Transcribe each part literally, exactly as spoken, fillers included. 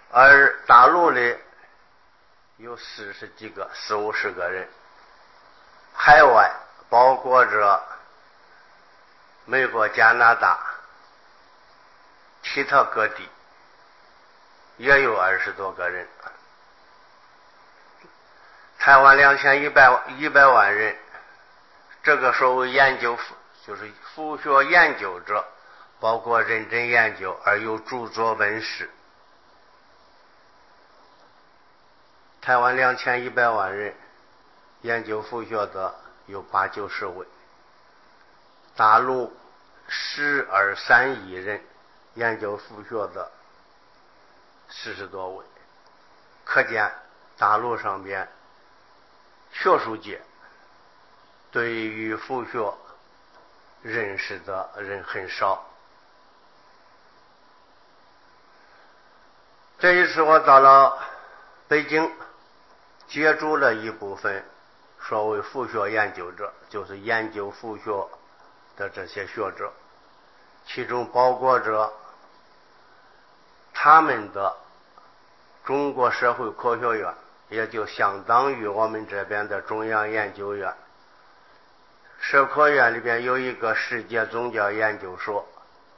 而大陆里有四十几个四五十个人，海外包括着美国、加拿大其他各地也有二十多个人。台湾两千一百一百万人，这个所谓研究就是佛学研究者，包括认真研究而有著作问世。台湾两千一百万人研究佛学的有八九十位，大陆十二三亿人研究佛学的四十多位，可见大陆上边学术界对于佛学认识的人很少。这一次我到了北京，接触了一部分所谓佛学研究者，就是研究佛学的这些学者，其中包括着他们的中国社会科学院，也就相当于我们这边的中央研究院。社科院里边有一个世界宗教研究所，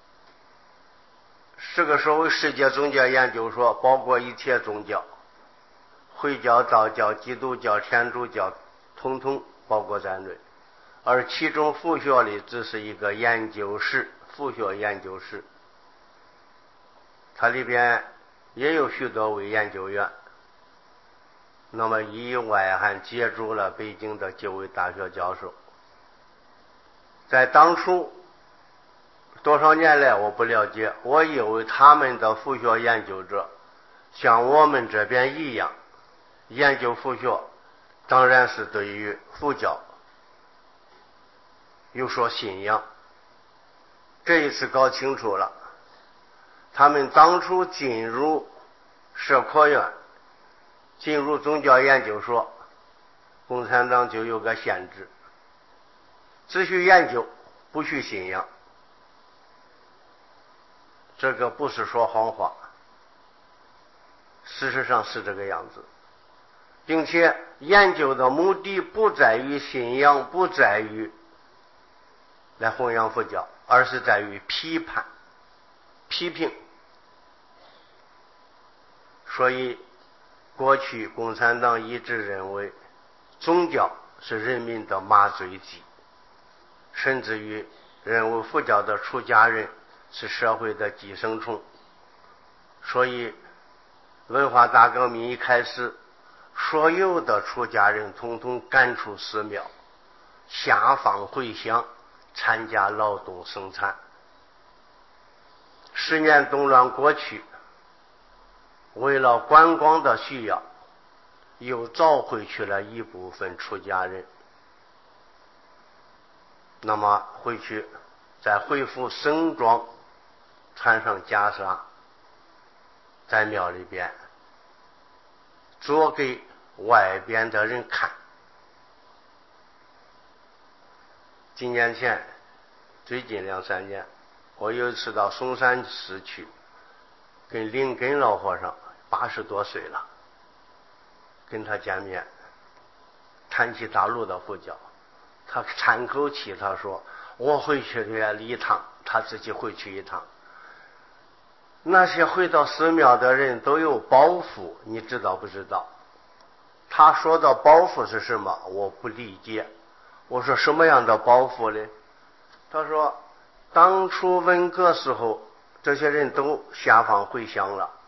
这个所谓世界宗教研究所包括一切宗教，回教、道教、基督教、天主教统统包括在内，而其中佛学里只是一个研究室，佛学研究室，它里边也有许多位研究员。那么以外还接触了北京的九位大学教授。在当初多少年来我不了解，我以为他们的佛学研究者像我们这边一样研究佛学，当然是对于佛教有所信仰。这一次搞清楚了，他们当初进入社科院，进入宗教研究所，共产党就有个限制，只许研究，不许信仰。这个不是说谎话，事实上是这个样子，并且研究的目的不在于信仰，不在于来弘扬佛教，而是在于批判、批评。所以过去共产党一直认为宗教是人民的麻醉剂，甚至于认为佛教的出家人是社会的寄生虫。所以文化大革命一开始，所有的出家人统统赶出寺庙，下放回乡参加劳动生产。十年动乱过去，为了观光的需要，又找回去了一部分出家人。那么回去再恢复僧装，穿上袈裟，在庙里边做给外边的人看。几年前，最近两三年，我有一次到嵩山寺去，跟灵根老和尚八十多岁了，跟他见面，谈起大陆的佛教，他叹口气，他说我回去了一趟，他自己回去一趟。那些回到寺庙的人都有包袱，你知道不知道？他说的包袱是什么？我不理解。我说什么样的包袱呢？他说当初文革时候，这些人都下放回乡了，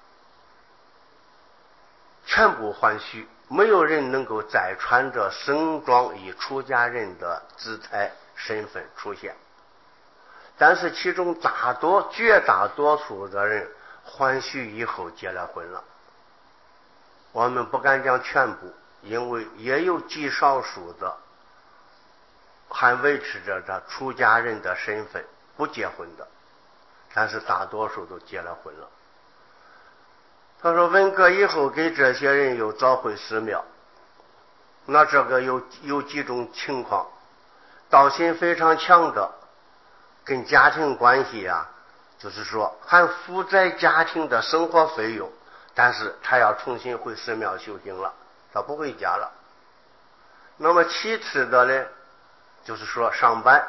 全部还虚，没有人能够再穿着僧装以出家人的姿态身份出现。但是其中大多绝大多数的人还虚以后结了婚了。我们不敢讲全部，因为也有极少数的还维持着这出家人的身份不结婚的，但是大多数都结了婚了。他说文革以后给这些人又找回寺庙，那这个有有几种情况，道心非常强的，跟家庭关系啊，就是说还负债家庭的生活费用， 但是他要重新回寺庙修行了，他不回家了。那么其次的呢，就是说上班，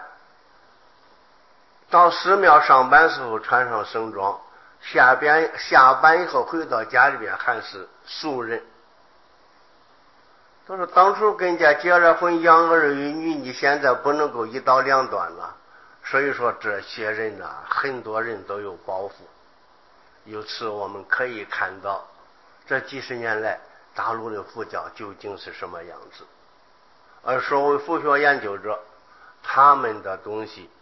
到寺庙上班时候穿上僧装，下边下班以后回到家里边还是俗人。他说当初跟人家结了婚养儿育女，你现在不能够一刀两断了。所以说这些人呢、啊，很多人都有包袱。由此我们可以看到这几十年来大陆的佛教究竟是什么样子。而所谓佛学研究者，他们的东西，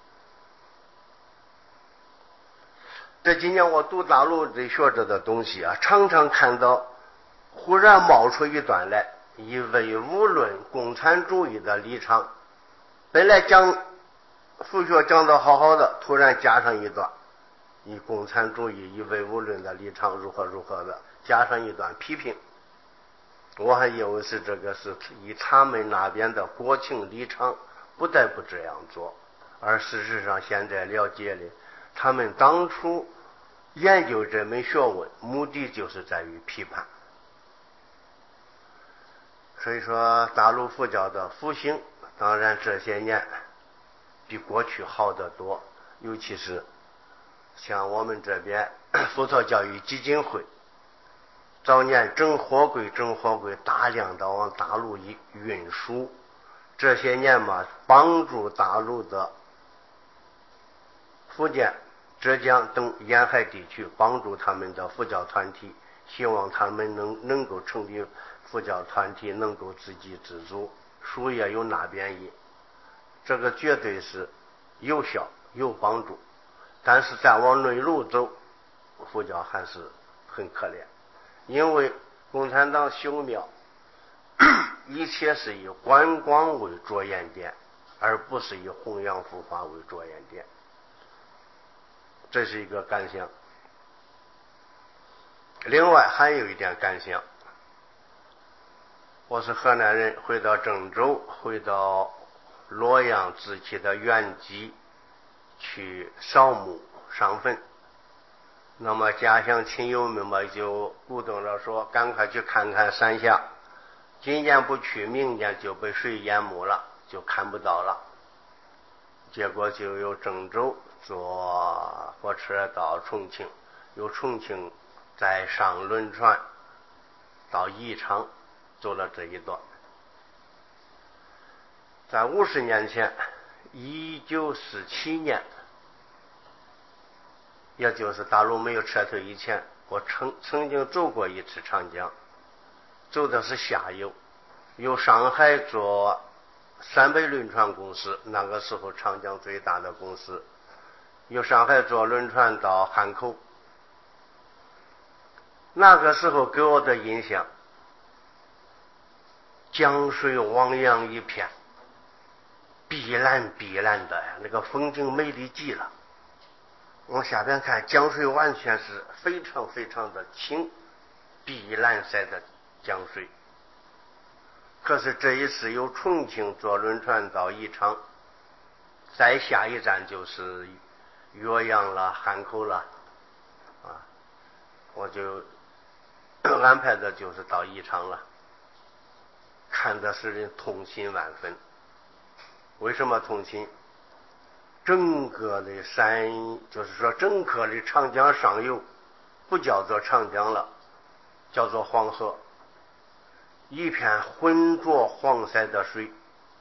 这几年我读大陆的学者的东西啊，常常看到忽然冒出一段来，以唯物论共产主义的立场，本来讲佛学讲得好好的，突然加上一段以共产主义以唯物论的立场如何如何的，加上一段批评。我还以为是这个是以他们那边的国情立场不得不这样做，而事实上现在了解了，他们当初研究这门学问目的就是在于批判。所以说大陆佛教的复兴当然这些年比过去好得多，尤其是像我们这边佛陀教育基金会早年整货柜整货柜大量的往大陆运输，这些年嘛帮助大陆的福建浙江等沿海地区，帮助他们的佛教团体，希望他们能能够成立佛教团体，能够自给自足，术业有那边义，这个绝对是有效有帮助。但是再往内陆走，佛教还是很可怜，因为共产党修庙一切是以观光为着眼点，而不是以弘扬佛法为着眼点，这是一个感想。另外还有一点感想，我是河南人，回到郑州，回到洛阳自己的原籍去扫墓上坟，那么家乡亲友们嘛就鼓动着说赶快去看看山下，今年不去明年就被水淹没了，就看不到了。结果就由郑州坐火车到重庆，由重庆再上轮船到宜昌，走了这一段。在五十年前一九四七年，也就是大陆没有撤退以前，我曾曾经走过一次长江，走的是下游，由上海坐三北轮船公司，那个时候长江最大的公司，由上海坐轮船到汉口。那个时候给我的印象，江水汪洋一片，碧蓝碧蓝的，那个风景美丽极了。往下边看，江水完全是非常非常的清，碧蓝色的江水。可是这一次由重庆坐轮船到宜昌，再下一站就是岳阳了汉口了啊，我就安排的就是到宜昌了，看的使人痛心万分。为什么痛心？整个的山，就是说整个的长江上游不叫做长江了，叫做黄河，一片浑浊黄色的水，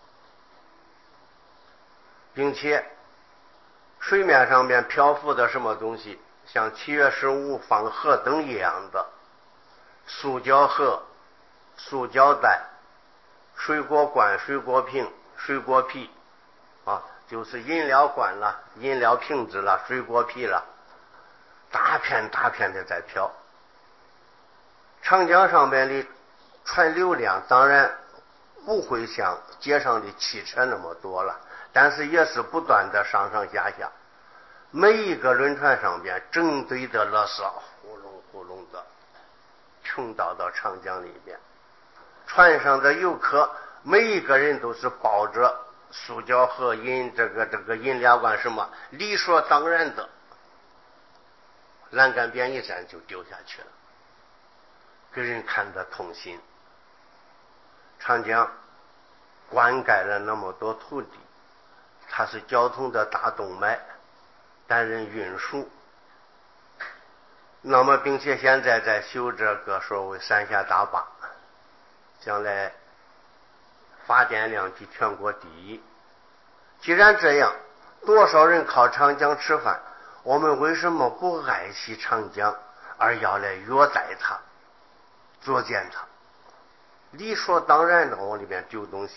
并且水面上面漂浮的什么东西，像七月十五放河灯一样的塑胶盒、塑胶袋、水果罐、水果瓶、水果皮啊，就是饮料罐了、饮料瓶子了、水果皮了，大片大片的在飘。长江上面的船流量当然不会像街上的汽车那么多了，但是也是不断的上上下下，每一个轮船上边整堆的垃圾呼隆呼隆的冲倒到长江里边。船上的游客每一个人都是抱着塑胶盒、饮这个这个饮料罐什么，理所当然的栏杆边一站就丢下去了。 给人看得痛心。长江灌溉了那么多土地，它是交通的大动脉，担任运输。那么并且现在在修这个所谓三峡大坝，将来发电量居全国第一。既然这样，多少人靠长江吃饭，我们为什么不爱惜长江，而要来虐待它，作践它？理所当然的往里面丢东西，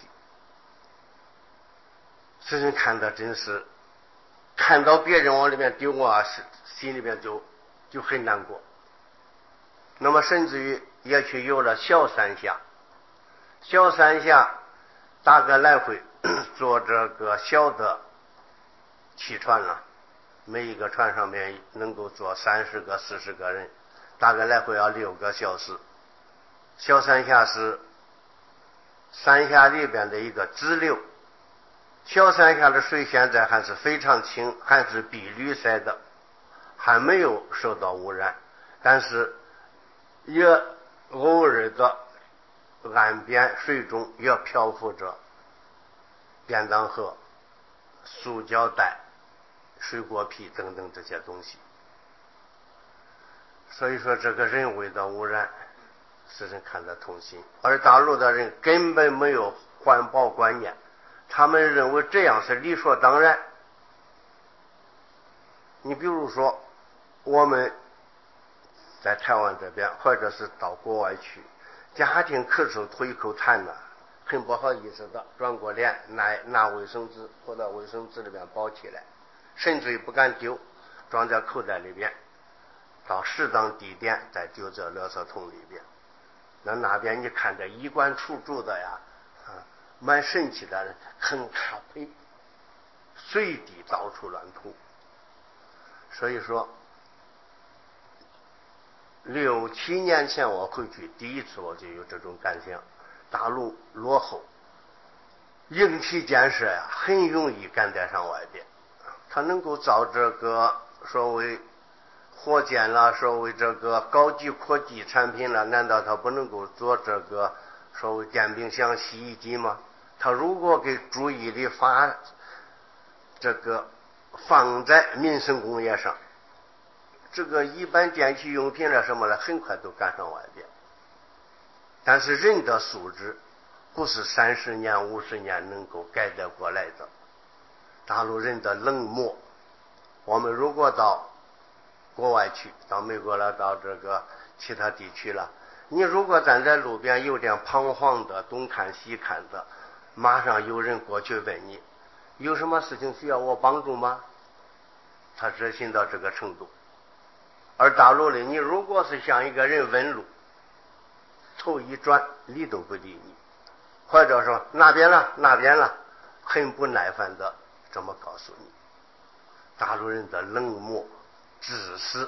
使人看的真是看到别人往里面丢啊，心里面就就很难过。那么甚至于也去有了小三峡，小三峡大概来回坐这个小的汽船了，每一个船上面能够坐三十个四十个人，大概来回要六个小时。小三峡是三峡里边的一个支流，小三峡的水现在还是非常清，还是碧绿色的，还没有受到污染，但是也偶尔的岸边水中也漂浮着便当盒、塑胶袋、水果皮等等这些东西。所以说这个人为的污染使人看得痛心，而大陆的人根本没有环保观念，他们认为这样是理所当然。你比如说我们在台湾这边，或者是到国外去，家庭咳嗽吐一口痰呢，很不好意思的转过脸拿拿卫生纸或者卫生纸里面包起来，甚至于不敢丢，装在口袋里边，到适当地点再丢在垃圾桶里边。那那边你看着衣冠楚楚的呀，啊，蛮神奇的，很咖啡，随地到处乱吐。所以说六七年前我回去第一次我就有这种感想，大陆落后，硬体建设呀很容易赶得上外边，它能够造这个所谓火箭啦，所谓这个高级科技产品了，难道它不能够做这个所谓电冰箱、洗衣机吗？它如果给注意力发这个放在民生工业上，这个一般电器用品了什么了，很快都赶上外边。但是人的素质不是三十年、五十年能够改得过来的。大陆人的冷漠，我们如果到国外去，到美国了，到这个其他地区了，你如果站在路边有点彷徨的东看西看的，马上有人过去问你有什么事情需要我帮助吗？他热心到这个程度。而大陆里，你如果是向一个人问路，头一转理都不理你，或者说那边了那边了，很不耐烦的这么告诉你。大陆人的冷漠自私。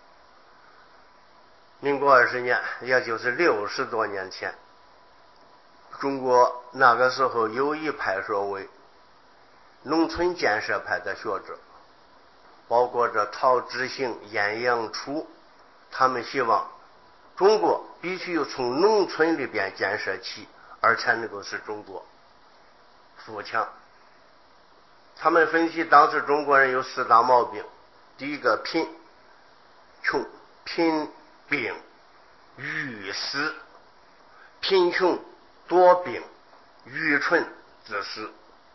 民国二十年，也就是六十多年前，中国那个时候有一派所谓农村建设派的学者，包括着陶之行、晏阳初，他们希望中国必须从农村里边建设起，而才能够使中国富强。他们分析当时中国人有四大毛病，第一个贫穷、贫病愚死，贫穷多病愚蠢自私，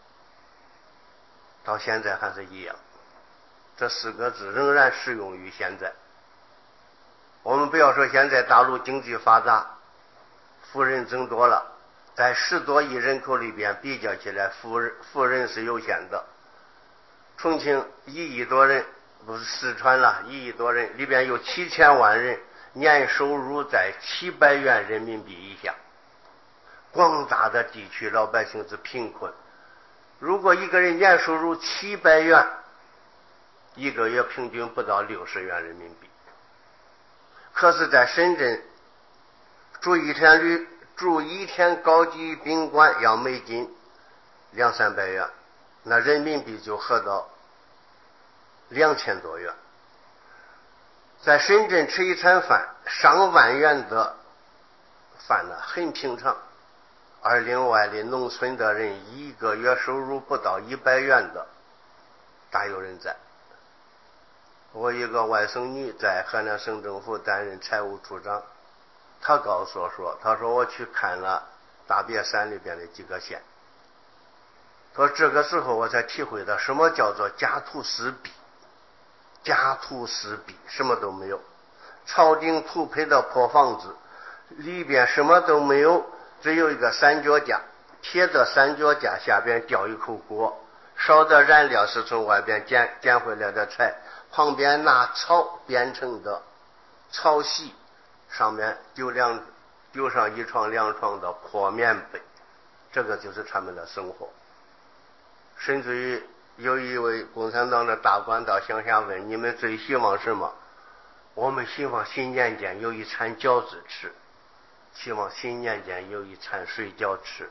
到现在还是一样，这四个字仍然适用于现在。我们不要说现在大陆经济发达，富人增多了，在十多亿人口里边比较起来，富人富人是有限的。重庆一亿多人，不是四川了，一亿多人里边有七千万人年收入在七百元人民币以下，广大的地区老百姓是贫困。如果一个人年收入七百元，一个月平均不到六十元人民币。可是在深圳住一天旅住一天高级宾馆要美金两三百元，那人民币就合到两千多元。在深圳吃一餐饭上万元的犯了很平常。而另外的农村的人，一个月收入不到一百元的大有人在。我一个外甥女在河南省政府担任财务处长，她告诉我说，她说我去看了大别山里边的几个县，说这个时候我才体会到什么叫做家徒四壁。家徒四壁，什么都没有，草顶土坯的破房子，里边什么都没有，只有一个三脚架，铁的三脚架下边吊一口锅，烧的燃料是从外边捡捡回来的柴，旁边拿草编成的草席，上面丢两丢上一床两床的破棉被，这个就是他们的生活。甚至于有一位共产党的大官到乡下问，你们最希望什么？我们希望新年间有一餐饺子吃，希望新年间有一餐水饺吃。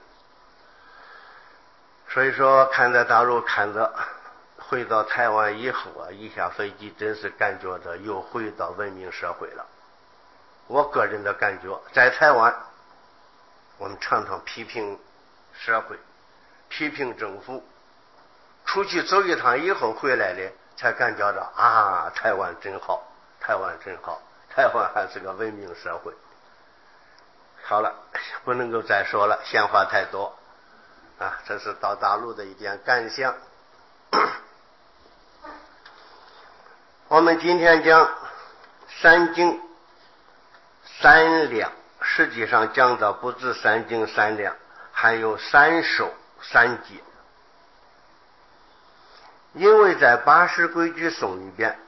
所以说看在大陆看的，回到台湾以后啊，一下飞机真是感觉到又回到文明社会了。我个人的感觉，在台湾我们常常批评社会，批评政府，出去走一趟以后回来的才感觉到啊，台湾真好，台湾真好，台湾还是个文明社会。好了，不能够再说了，闲话太多啊，这是到大陆的一点感想。我们今天讲三经三量，实际上讲的不止三经三量，还有三守三戒。因为在八识规矩颂里边，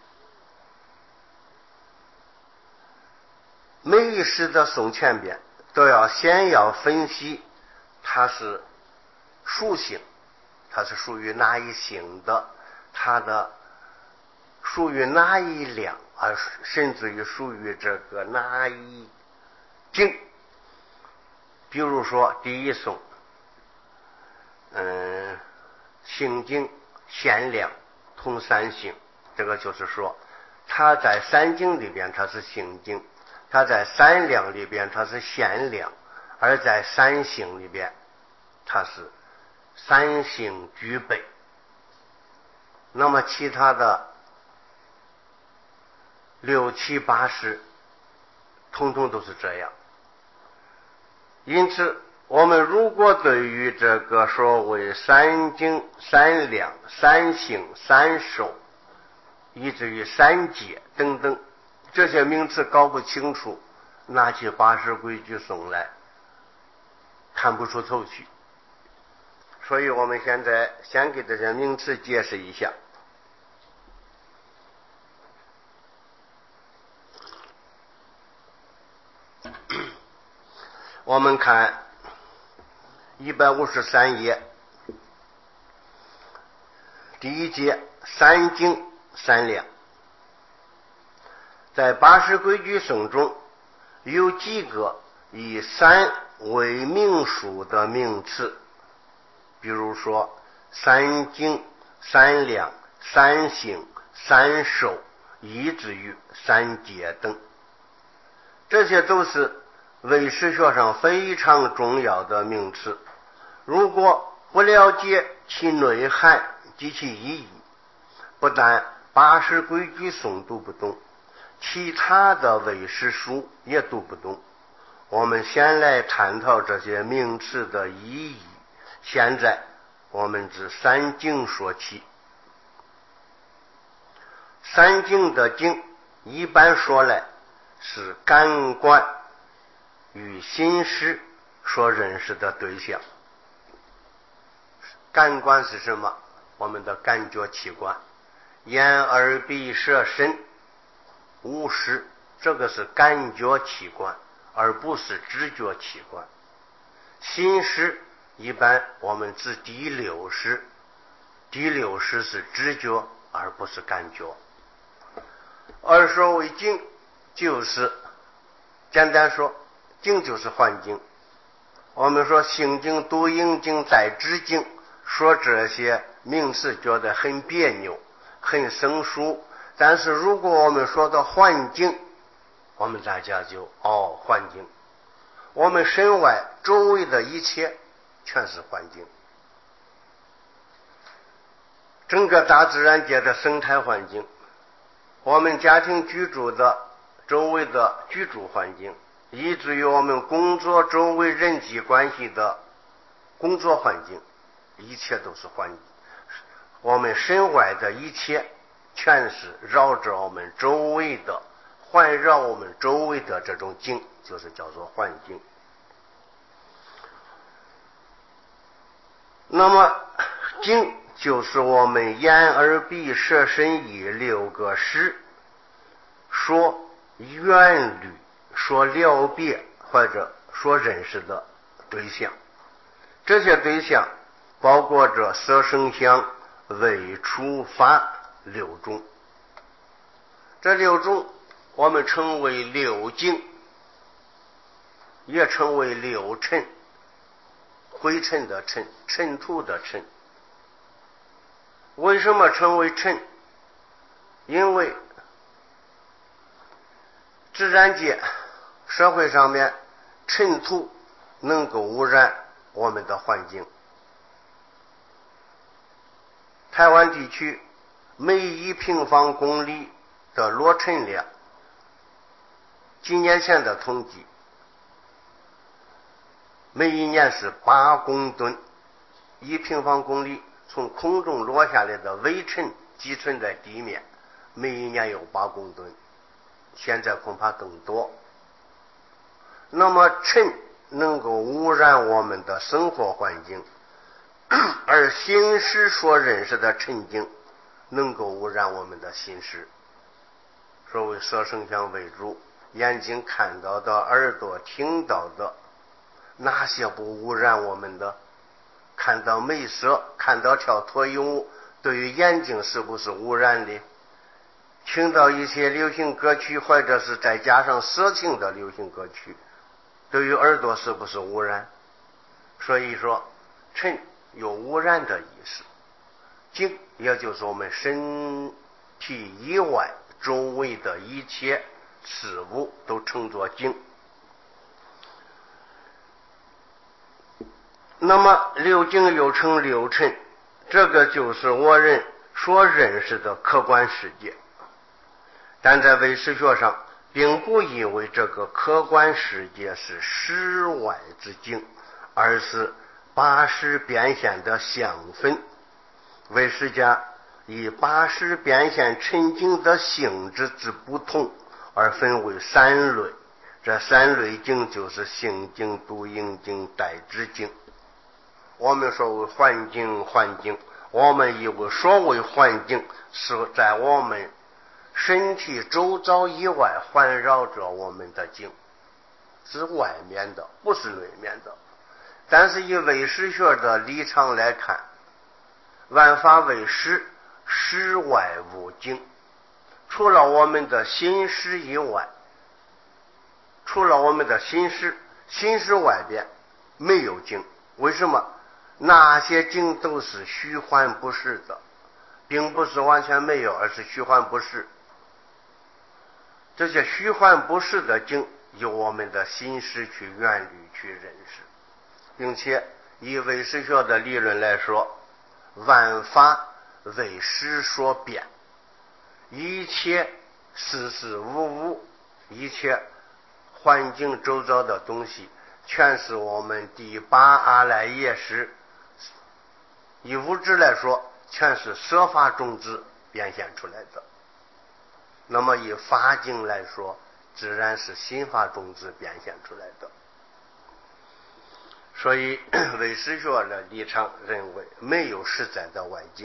每一识的颂前边都要先要分析它是属性，它是属于哪一性的，它的属于哪一量，而甚至于属于这个哪一经。比如说第一颂，嗯，性经限量同三性，这个就是说它在三经里边它是性经，它在三量里边它是限量，而在三性里边它是三性具备。那么其他的六七八识统统都是这样。因此我们如果对于这个所谓三经三量三性三守以至于三戒等等这些名词搞不清楚，拿起八识规矩颂来看不出头绪。所以我们现在先给这些名词解释一下。我们看一百五十三页，第一节三经三量。在八识规矩颂中有几个以三为名数的名词，比如说三经三量三性三守以至于三戒等，这些都是唯识学上非常重要的名词。如果不了解其内涵及其意义，不但八识规矩颂读不懂，其他的唯识书也读不懂。我们先来探讨这些名词的意义。现在我们自三经说起。三经的经一般说来是感官与心识所认识的对象。感官是什么？我们的感觉器官，眼耳鼻舌身五识，这个是感觉器官，而不是知觉器官。心识一般我们指第六识，第六识是知觉而不是感觉。而所谓经，就是简单说，经就是幻境。我们说性经、读应经、在知经，说这些名词觉得很别扭很生疏，但是如果我们说到幻境，我们大家就哦，幻境我们身外周围的一切全是环境，整个大自然界的生态环境，我们家庭居住的周围的居住环境，以至于我们工作周围人际关系的工作环境，一切都是环境。我们身外的一切全是绕着我们周围的，环绕我们周围的这种境，就是叫做环境。那么境就是我们眼耳鼻舌身意六个识说远虑、说了别或者说认识的对象。这些对象包括着色声香味触法六种，这六种我们称为六境，也称为六尘，灰尘的尘，尘土的尘。为什么称为尘？因为自然界社会上面尘土能够污染我们的环境。台湾地区每一平方公里的落尘量，几年前的统计，每一年是八公吨，一平方公里从空中落下来的微尘积存在地面，每一年有八公吨，现在恐怕更多。那么尘能够污染我们的生活环境，而心识所认识的尘境能够污染我们的心识。所谓色声香味触，眼睛看到的，耳朵听到的，哪些不污染我们的？看到美色，看到跳脱衣舞，对于眼睛是不是污染的？听到一些流行歌曲，或者是再加上色情的流行歌曲，对于耳朵是不是污染？所以说尘有污染的意思。境也就是我们身体以外周围的一切事物都称作境。那么六境又称六尘，这个就是我人所认识的客观世界。但在唯识学上并不以为这个客观世界是识外之境，而是八识变现的相分。唯识家以八识变现尘境的性质之不同而分为三类，这三类境就是性境、独应境、代知境。我们说为环境，环境我们以为所谓环境是在我们身体周遭以外环绕着我们的境，是外面的，不是内面的。但是以唯识学的立场来看，万法唯识，识外无境，除了我们的心识以外，除了我们的心识，心识外边没有境。为什么？那些境都是虚幻不实的，并不是完全没有，而是虚幻不实。这些虚幻不实的境由我们的心识去远虑去认识，并且以唯识学的理论来说，万法为识所变，一切事事物物，一切环境周遭的东西全是我们第八阿赖耶识，以物质来说全是色法种子变现出来的。那么以法境来说，自然是心法种子变现出来的。所以唯识学的立场认为没有实在的外境。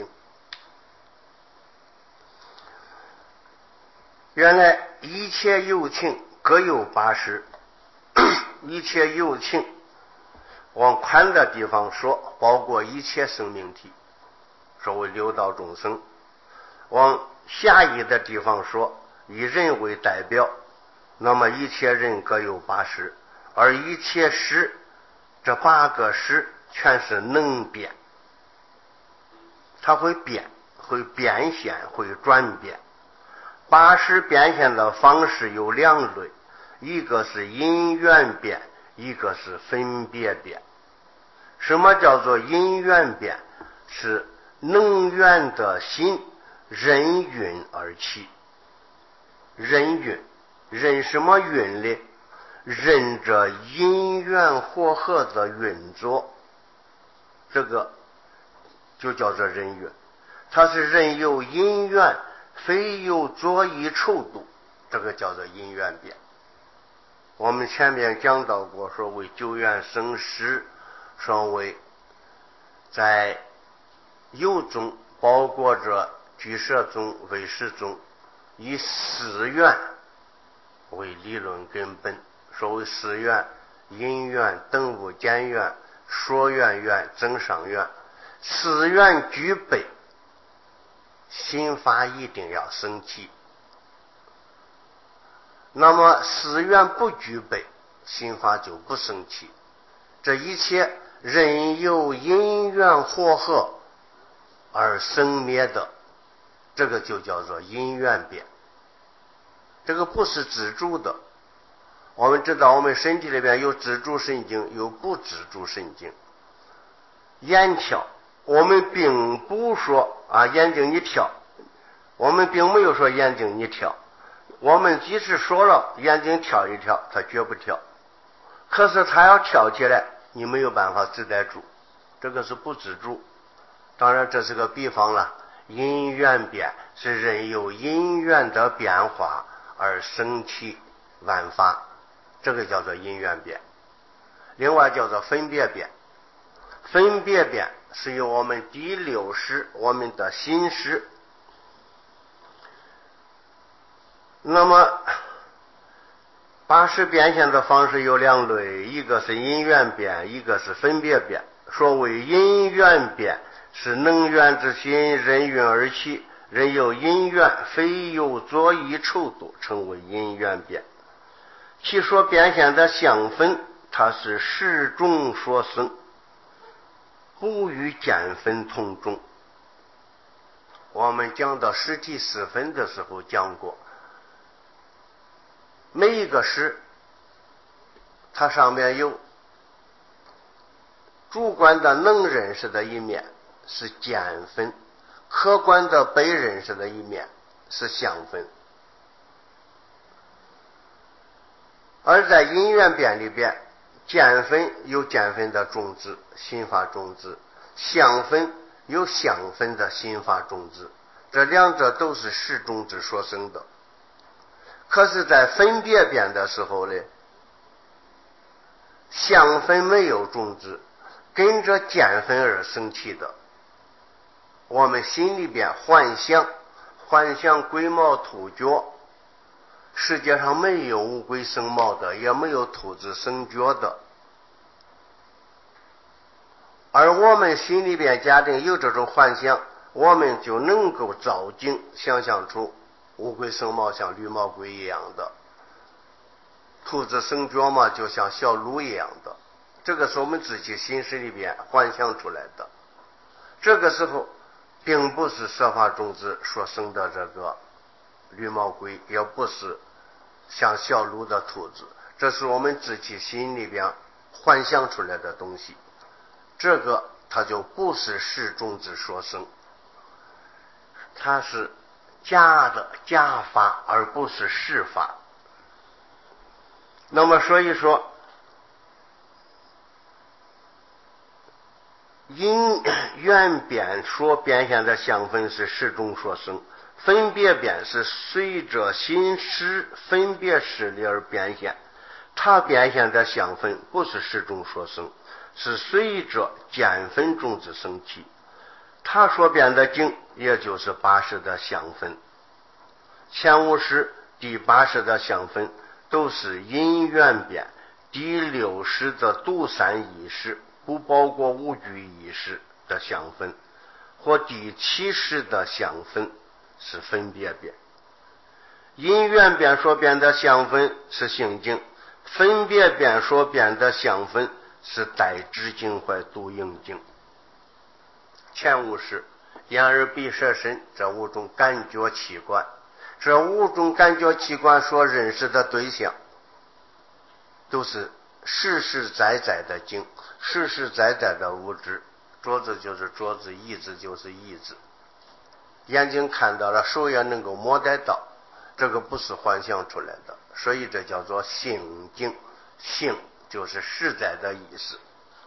原来一切有情各有八识，一切有情往宽的地方说，包括一切生命体，所谓六道众生；往狭义的地方说，以人为代表，那么一切人各有八识，而一切识，这八个识全是能变，它会变，会变现，会转变。八识变现的方式有两类，一个是因缘变， 一个是分别变。什么叫做因缘变？是能缘的心任运而起。任运，任什么运呢？任着因缘和合的运作，这个就叫做任运。它是任有因缘，非有作意臭度，这个叫做因缘变。我们前面讲到过，说为九缘生识，说为在有中包括着居舍中、唯识中，以四缘为理论根本。所谓四缘：因缘、等物见缘、说缘缘、增上缘。四缘具备，心法一定要生起。那么四缘不具备，心法就不生起。这一切任由因缘和合而生灭的，这个就叫做因缘变。这个不是自主的。我们知道我们身体里边有自主神经，有不自主神经。眼跳，我们并不说啊眼睛你跳，我们并没有说眼睛你跳，我们即使说了眼睛跳一跳，它绝不跳。可是它要跳起来，你没有办法自在住，这个是不自主。当然这是个比方了。因缘变是任由因缘的变化而生起万法，这个叫做因缘变。另外叫做分别变。分别变是由我们第六识，我们的心识。那么八识变现的方式有两类，一个是因缘变，一个是分别变。所谓因缘变，是能缘之心任运而起，任有因缘，非有作意臭度，称为因缘变。其所变现的相分，它是识中所生，不与见分同种。我们讲到实体四分的时候讲过，每一个识它上面有主观的能认识的一面是见分，客观的被认识的一面是相分。而在因缘变里边，见分有见分的种子，心法种子；相分有相分的心法种子，这两者都是识种子所生的。可是在分别变的时候呢，相分没有种子，跟着见分而生起的。我们心里边幻想，幻想龟毛兔脚，世界上没有乌龟生毛的，也没有兔子生脚的。而我们心里边假定有这种幻想，我们就能够造境，想象出乌龟生毛像绿毛龟一样的，兔子生脚嘛就像小鹿一样的，这个是我们自己心识里边幻想出来的。这个时候并不是色法种子所生的这个绿毛龟，也不是像小鹿的兔子，这是我们自己心里边幻想出来的东西。这个它就不是识种子所生，它是假的假法，而不是实法。那么所以说，因缘变所变现的相分是识中所生，分别变是随着心识分别识力而变现，它变现的相分不是识中所生，是随着见分种子生起，它所变的境也就是八识的相分。前五识、第八识的相分都是因缘变，第六识的独三意识不包括五具意识的相分，或第七识的相分是分别变。因缘变所变的相分是性境，分别变所变的相分是带知境或独应境。前五识眼耳鼻舌身这五种感觉器官，这五种感觉器官所认识的对象都是实实在在的境，实实在在的物质。桌子就是桌子，椅子就是椅子，眼睛看到了，手也能够摸得到，这个不是幻想出来的，所以这叫做性境。性就是实在的意思。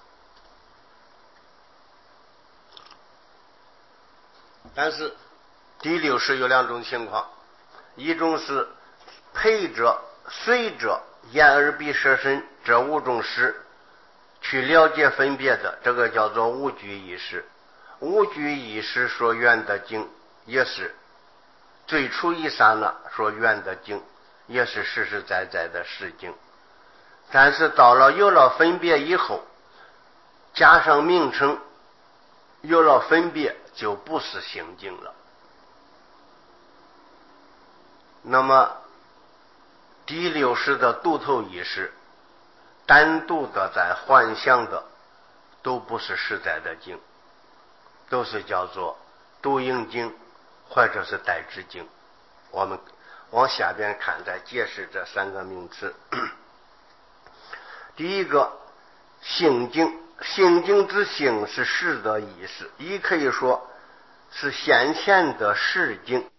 但是第六识有两种情况，一种是陪着随着眼耳鼻舌身这五种识去了解分别的，这个叫做无具意识。无具意识所缘的境，也是最初一刹那所缘的境，也是实实在在的实境。但是到了有了分别以后，加上名称，有了分别就不是性境了。那么第六识的独头意识，单独的在幻想的，都不是实在的境，都是叫做独影境或者是代指境。我们往下边看，再解释这三个名词。第一个性境，性境之性是实的意思，也可以说是先前的实境，